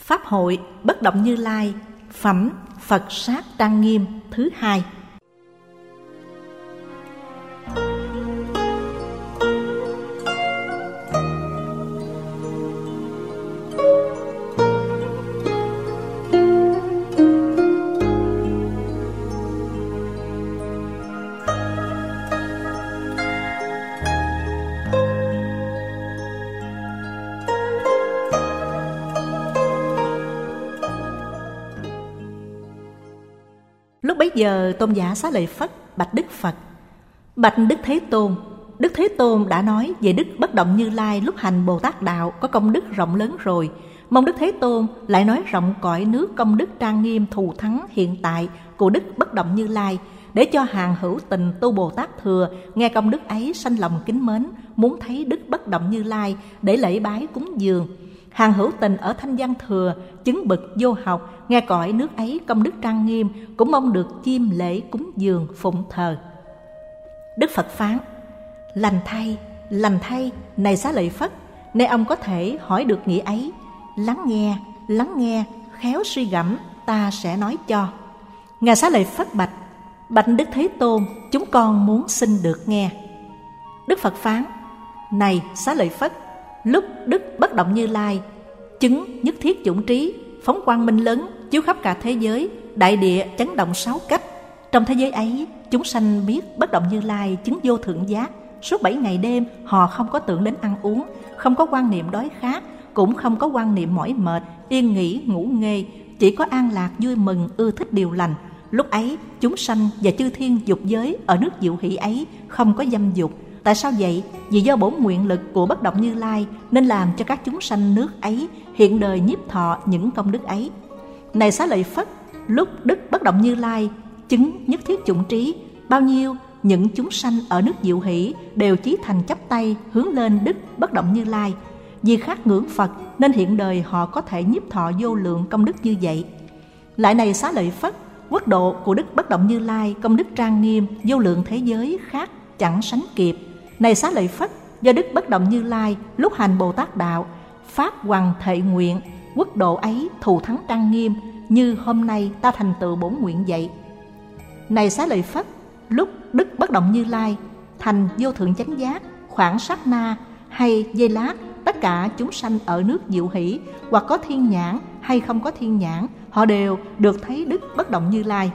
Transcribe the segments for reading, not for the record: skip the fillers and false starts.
Pháp hội Bất Động Như Lai, phẩm Phật Sát Trang Nghiêm thứ 2. Lúc bấy giờ Tôn giả Xá Lợi Phất bạch Đức Phật: Bạch Đức Thế Tôn, Đức Thế Tôn đã nói về Đức Bất Động Như Lai lúc hành Bồ Tát Đạo có công đức rộng lớn rồi. Mong Đức Thế Tôn lại nói rộng cõi nước công đức trang nghiêm thù thắng hiện tại của Đức Bất Động Như Lai, để cho hàng hữu tình tu Bồ Tát Thừa nghe công đức ấy sanh lòng kính mến, muốn thấy Đức Bất Động Như Lai để lễ bái cúng dường. Hàng hữu tình ở Thanh Văn Thừa chứng bậc vô học nghe cõi nước ấy công đức trang nghiêm, cũng mong được chiêm lễ cúng dường phụng thờ. Đức Phật phán: Lành thay, này Xá Lợi Phất, nay ông có thể hỏi được nghĩa ấy. Lắng nghe, khéo suy gẫm, ta sẽ nói cho. Ngài Xá Lợi Phất bạch: Bạch Đức Thế Tôn, chúng con muốn xin được nghe. Đức Phật phán: Này Xá Lợi Phất, lúc Đức Bất Động Như Lai chứng nhất thiết chủng trí, phóng quang minh lớn, chiếu khắp cả thế giới, đại địa chấn động 6 cách. Trong thế giới ấy, chúng sanh biết Bất Động Như Lai chứng vô thượng giác. Suốt 7 ngày đêm, họ không có tưởng đến ăn uống, không có quan niệm đói khát, cũng không có quan niệm mỏi mệt, yên nghỉ, ngủ nghê, chỉ có an lạc, vui mừng, ưa thích điều lành. Lúc ấy, chúng sanh và chư thiên dục giới ở nước Diệu Hỷ ấy không có dâm dục. Tại sao vậy? Vì do bổn nguyện lực của Bất Động Như Lai nên làm cho các chúng sanh nước ấy hiện đời nhiếp thọ những công đức ấy. Này Xá Lợi Phất, lúc Đức Bất Động Như Lai chứng nhất thiết chủng trí, bao nhiêu những chúng sanh ở nước Diệu Hỷ đều chí thành chắp tay hướng lên Đức Bất Động Như Lai. Vì khát ngưỡng Phật nên hiện đời họ có thể nhiếp thọ vô lượng công đức như vậy. Lại này Xá Lợi Phất, quốc độ của Đức Bất Động Như Lai công đức trang nghiêm vô lượng thế giới khác chẳng sánh kịp. Này Xá Lợi Phất, do Đức Bất Động Như Lai lúc hành Bồ Tát Đạo phát hoằng thệ nguyện, quốc độ ấy thù thắng trang nghiêm, như hôm nay ta thành tựu bổn nguyện vậy. Này Xá Lợi Phất, lúc Đức Bất Động Như Lai thành vô thượng chánh giác, khoảng sát na hay giây lát, tất cả chúng sanh ở nước Diệu Hỷ, hoặc có thiên nhãn hay không có thiên nhãn, họ đều được thấy Đức Bất Động Như Lai.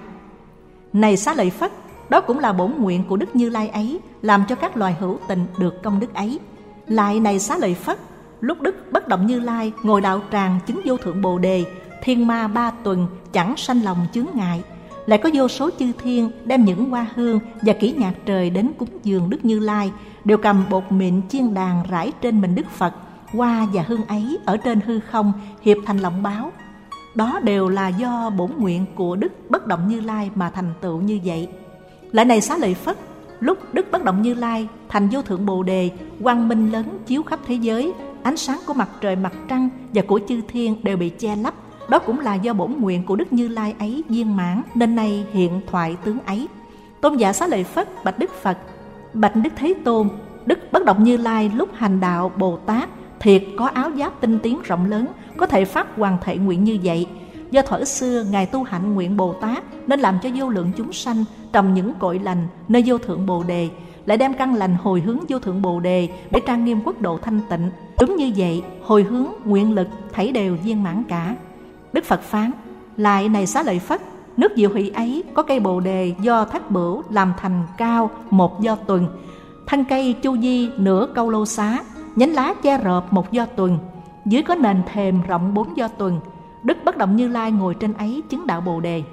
Này Xá Lợi Phất, đó cũng là bổn nguyện của Đức Như Lai ấy, làm cho các loài hữu tình được công đức ấy. Lại này Xá Lợi Phất, lúc Đức Bất Động Như Lai ngồi đạo tràng chứng vô thượng Bồ Đề, thiên ma 3 tuần chẳng sanh lòng chướng ngại. Lại có vô số chư thiên đem những hoa hương và kỹ nhạc trời đến cúng dường Đức Như Lai, đều cầm bột mịn chiên đàn rải trên mình Đức Phật. Hoa và hương ấy ở trên hư không hiệp thành lọng báo. Đó đều là do bổn nguyện của Đức Bất Động Như Lai mà thành tựu như vậy. Lại này Xá Lợi Phất, lúc Đức Bất Động Như Lai thành vô thượng Bồ Đề, quang minh lớn chiếu khắp thế giới, ánh sáng của mặt trời mặt trăng và của chư thiên đều bị che lấp. Đó cũng là do bổn nguyện của Đức Như Lai ấy viên mãn, nên nay hiện thoại tướng ấy. Tôn giả Xá Lợi Phất bạch Đức Phật: Bạch Đức Thế Tôn, Đức Bất Động Như Lai lúc hành đạo Bồ Tát thiệt có áo giáp tinh tiến rộng lớn, có thể phát hoàn thệ nguyện như vậy. Do thuở xưa Ngài tu hạnh nguyện Bồ Tát nên làm cho vô lượng chúng sanh trồng những cội lành nơi vô thượng Bồ Đề, lại đem căn lành hồi hướng vô thượng Bồ Đề để trang nghiêm quốc độ thanh tịnh. Đúng như vậy, hồi hướng nguyện lực thảy đều viên mãn cả. Đức Phật phán: Lại này Xá Lợi Phất, nước Diệu Hỷ ấy có cây Bồ Đề do Thác Bửu làm thành cao 1 do tuần, thân cây chu di nửa câu lô xá, nhánh lá che rợp 1 do tuần, dưới có nền thềm rộng 4 do tuần. Đức Bất Động Như Lai ngồi trên ấy chứng đạo Bồ Đề.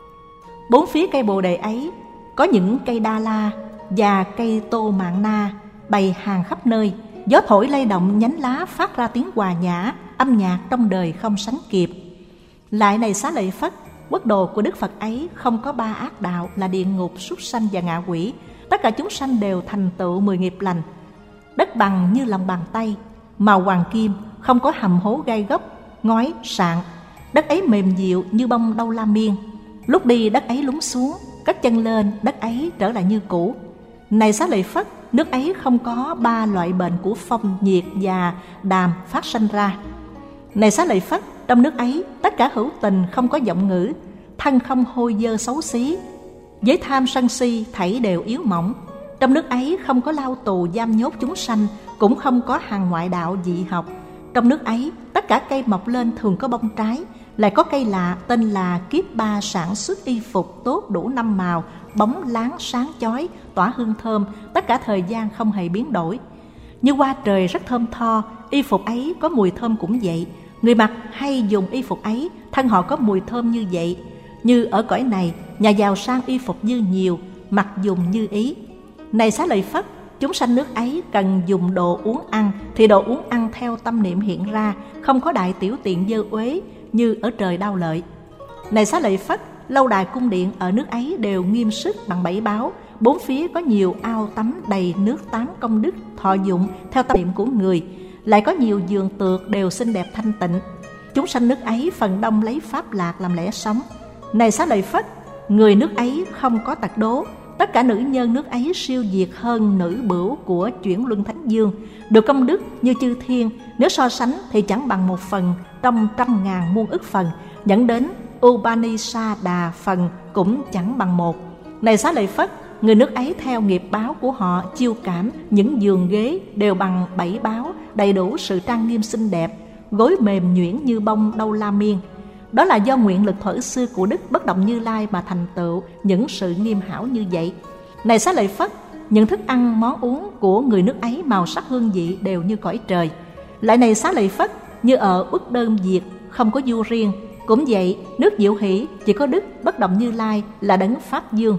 4 phía cây Bồ Đề ấy có những cây đa la và cây tô mạng na bày hàng khắp nơi. Gió thổi lay động nhánh lá phát ra tiếng hòa nhã, âm nhạc trong đời không sánh kịp. Lại này Xá Lợi Phất, quốc độ của Đức Phật ấy không có 3 ác đạo là địa ngục, súc sanh và ngạ quỷ. Tất cả chúng sanh đều thành tựu 10 nghiệp lành. Đất bằng như lòng bàn tay, màu hoàng kim, không có hầm hố gai góc, ngói, sạn. Đất ấy mềm dịu như bông đau la miên. Lúc đi đất ấy lún xuống, cất chân lên đất ấy trở lại như cũ. Này Xá Lợi Phất, nước ấy không có 3 loại bệnh của phong, nhiệt và đàm phát sanh ra. Này Xá Lợi Phất, trong nước ấy tất cả hữu tình không có vọng ngữ, thân không hôi dơ xấu xí, với tham sân si thảy đều yếu mỏng. Trong nước ấy không có lao tù giam nhốt chúng sanh, cũng không có hàng ngoại đạo dị học. Trong nước ấy tất cả cây mọc lên thường có bông trái, lại có cây lạ tên là Kiếp Ba sản xuất y phục tốt đủ 5 màu, bóng láng sáng chói, tỏa hương thơm, tất cả thời gian không hề biến đổi. Như hoa trời rất thơm tho, y phục ấy có mùi thơm cũng vậy. Người mặc hay dùng y phục ấy, thân họ có mùi thơm như vậy. Như ở cõi này, nhà giàu sang y phục như nhiều, mặc dùng như ý. Này Xá Lợi Phất, chúng sanh nước ấy cần dùng đồ uống ăn, thì đồ uống ăn theo tâm niệm hiện ra, không có đại tiểu tiện dơ uế như ở trời Đao Lợi. Này Xá Lợi Phất, lâu đài cung điện ở nước ấy đều nghiêm sức bằng 7 báo, bốn phía có nhiều ao tắm đầy nước tán công đức thọ dụng theo tâm niệm của người, lại có nhiều giường tược đều xinh đẹp thanh tịnh. Chúng sanh nước ấy phần đông lấy pháp lạc làm lẽ sống. Này Xá Lợi Phất, người nước ấy không có tật đố, tất cả nữ nhân nước ấy siêu việt hơn nữ bửu của chuyển luân thánh dương, được công đức như chư thiên, nếu so sánh thì chẳng bằng 1 phần trong 100.000 muôn ức phần, dẫn đến Upanishada phần cũng chẳng bằng 1. Này Xá Lợi Phất, người nước ấy theo nghiệp báo của họ chiêu cảm, những giường ghế đều bằng 7 báo, đầy đủ sự trang nghiêm xinh đẹp, gối mềm nhuyễn như bông đâu la miên. Đó là do nguyện lực thuở xưa của Đức Bất Động Như Lai mà thành tựu những sự nghiêm hảo như vậy. Này Xá Lợi Phất, những thức ăn món uống của người nước ấy màu sắc hương vị đều như cõi trời. Lại này Xá Lợi Phất, như ở Uất Đơn Việt không có vua riêng, cũng vậy nước Diệu Hỷ chỉ có Đức Bất Động Như Lai là đấng Pháp Dương.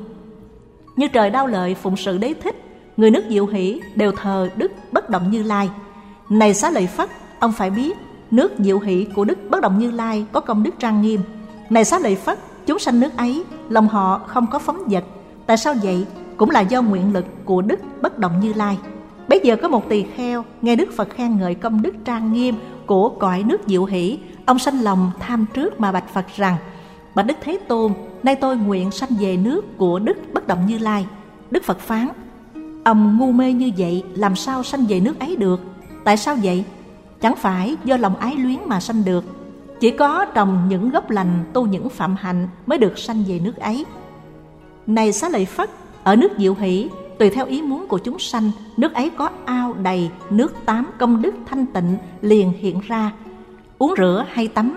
Như trời Đao Lợi phụng sự Đế Thích, người nước Diệu Hỷ đều thờ Đức Bất Động Như Lai. Này Xá Lợi Phất, ông phải biết nước Diệu Hỷ của Đức Bất Động Như Lai có công đức trang nghiêm. Này Xá Lợi Phất, chúng sanh nước ấy lòng họ không có phóng dật. Tại sao vậy? Cũng là do nguyện lực của Đức Bất Động Như Lai. Bây giờ có một tỳ kheo nghe Đức Phật khen ngợi công đức trang nghiêm của cõi nước Diệu Hỷ, ông sanh lòng tham trước mà bạch Phật rằng: Bạch Đức Thế Tôn, nay tôi nguyện sanh về nước của Đức Bất Động Như Lai. Đức Phật phán: Ông ngu mê như vậy làm sao sanh về nước ấy được? Tại sao vậy? Chẳng phải do lòng ái luyến mà sanh được. Chỉ có trồng những gốc lành, tu những phạm hạnh mới được sanh về nước ấy. Này Xá Lợi Phất, ở nước Diệu Hỷ, tùy theo ý muốn của chúng sanh, nước ấy có ao đầy, nước tắm công đức thanh tịnh liền hiện ra. Uống rửa hay tắm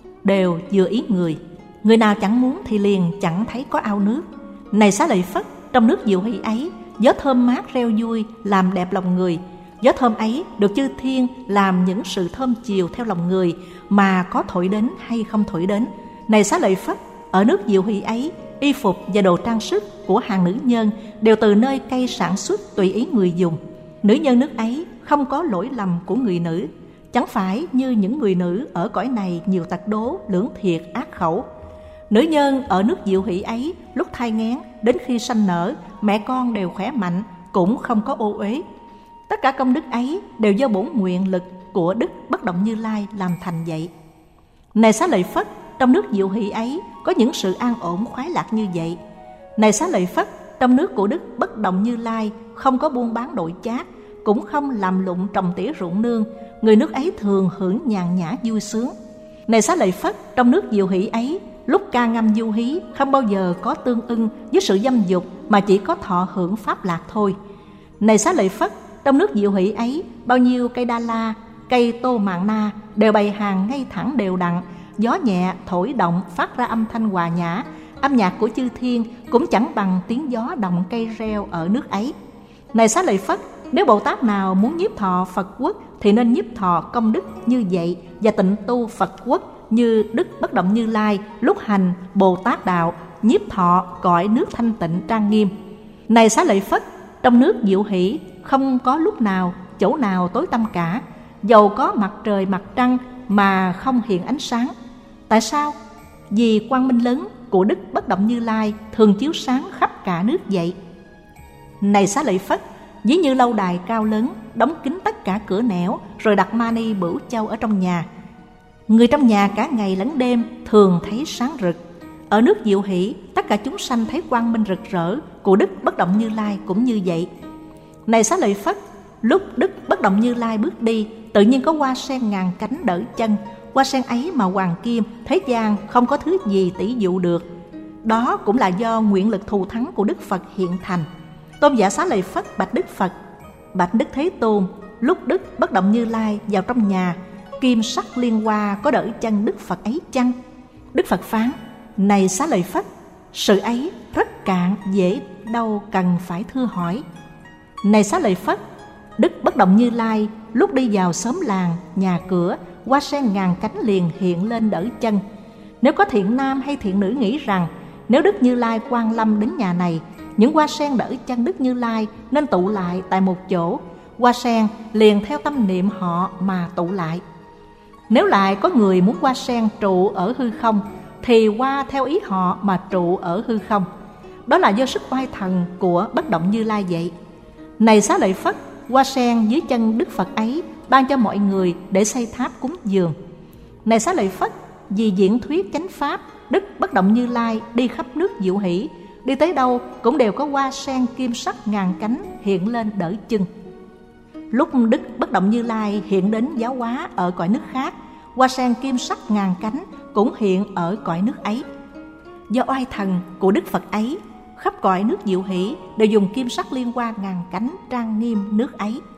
đều vừa ý người. Người nào chẳng muốn thì liền chẳng thấy có ao nước. Này Xá Lợi Phất, trong nước Diệu Hỷ ấy, gió thơm mát reo vui làm đẹp lòng người. Gió thơm ấy được chư thiên làm những sự thơm chiều theo lòng người, mà có thổi đến hay không thổi đến. Này Xá Lợi Phất, ở nước Diệu Hỷ ấy, y phục và đồ trang sức của hàng nữ nhân đều từ nơi cây sản xuất tùy ý người dùng. Nữ nhân nước ấy không có lỗi lầm của người nữ, chẳng phải như những người nữ ở cõi này nhiều tật đố, lưỡng thiệt, ác khẩu. Nữ nhân ở nước Diệu Hỷ ấy lúc thai nghén đến khi sanh nở, mẹ con đều khỏe mạnh, cũng không có ô uế. Tất cả công đức ấy đều do bổn nguyện lực của Đức Bất Động Như Lai làm thành vậy. Này Xá Lợi Phất, trong nước Diệu Hỷ ấy có những sự an ổn khoái lạc như vậy. Này Xá Lợi Phất, trong nước của Đức Bất Động Như Lai không có buôn bán đổi chác, cũng không làm lụng trồng tỉa ruộng nương. Người nước ấy thường hưởng nhàn nhã vui sướng. Này Xá Lợi Phất, trong nước Diệu Hỷ ấy, lúc ca ngâm du hí không bao giờ có tương ưng với sự dâm dục, mà chỉ có thọ hưởng pháp lạc thôi. Này Xá Lợi Phất, trong nước Diệu Hỷ ấy, bao nhiêu cây đa la, cây tô mạn na đều bày hàng ngay thẳng đều đặn, gió nhẹ thổi động phát ra âm thanh hòa nhã. Âm nhạc của chư thiên cũng chẳng bằng tiếng gió động cây reo ở nước ấy. Này Xá Lợi Phất, nếu Bồ Tát nào muốn nhiếp thọ Phật quốc thì nên nhiếp thọ công đức như vậy và tịnh tu Phật quốc như Đức Bất Động Như Lai lúc hành Bồ Tát đạo, nhiếp thọ cõi nước thanh tịnh trang nghiêm. Này Xá Lợi Phất, trong nước Diệu Hỷ không có lúc nào, chỗ nào tối tăm cả, dầu có mặt trời mặt trăng mà không hiện ánh sáng. Tại sao? Vì quang minh lớn của Đức Bất Động Như Lai thường chiếu sáng khắp cả nước vậy. Này Xá Lợi Phất, ví như lâu đài cao lớn, đóng kín tất cả cửa nẻo, rồi đặt mani bửu châu ở trong nhà. Người trong nhà cả ngày lẫn đêm thường thấy sáng rực. Ở nước Diệu Hỷ, tất cả chúng sanh thấy quang minh rực rỡ của Đức Bất Động Như Lai cũng như vậy. Này Xá Lợi Phất, lúc Đức Bất Động Như Lai bước đi, tự nhiên có hoa sen ngàn cánh đỡ chân, hoa sen ấy mà hoàng kim, thế gian không có thứ gì tỷ dụ được. Đó cũng là do nguyện lực thù thắng của Đức Phật hiện thành. Tôn giả Xá Lợi Phất bạch Đức Phật: bạch Đức Thế Tôn, lúc Đức Bất Động Như Lai vào trong nhà, kim sắc liên hoa có đỡ chân Đức Phật ấy chăng? Đức Phật phán: này Xá Lợi Phất, sự ấy rất cạn, dễ đâu cần phải thưa hỏi. Này Xá Lợi Phất, Đức Bất Động Như Lai lúc đi vào xóm làng, nhà cửa, hoa sen ngàn cánh liền hiện lên đỡ chân. Nếu có thiện nam hay thiện nữ nghĩ rằng nếu Đức Như Lai quang lâm đến nhà này, những hoa sen đỡ chân Đức Như Lai nên tụ lại tại một chỗ, hoa sen liền theo tâm niệm họ mà tụ lại. Nếu lại có người muốn hoa sen trụ ở hư không, thì hoa theo ý họ mà trụ ở hư không. Đó là do sức oai thần của Bất Động Như Lai vậy. Này Xá Lợi Phất, hoa sen dưới chân Đức Phật ấy ban cho mọi người để xây tháp cúng dường. Này Xá Lợi Phất, vì diễn thuyết chánh pháp, Đức Bất Động Như Lai đi khắp nước Diệu Hỷ, đi tới đâu cũng đều có hoa sen kim sắc ngàn cánh hiện lên đỡ chân. Lúc Đức Bất Động Như Lai hiện đến giáo hóa ở cõi nước khác, hoa sen kim sắc ngàn cánh cũng hiện ở cõi nước ấy. Do oai thần của Đức Phật ấy, khắp cõi nước Diệu Hỷ đều dùng kim sắc liên hoa ngàn cánh trang nghiêm nước ấy.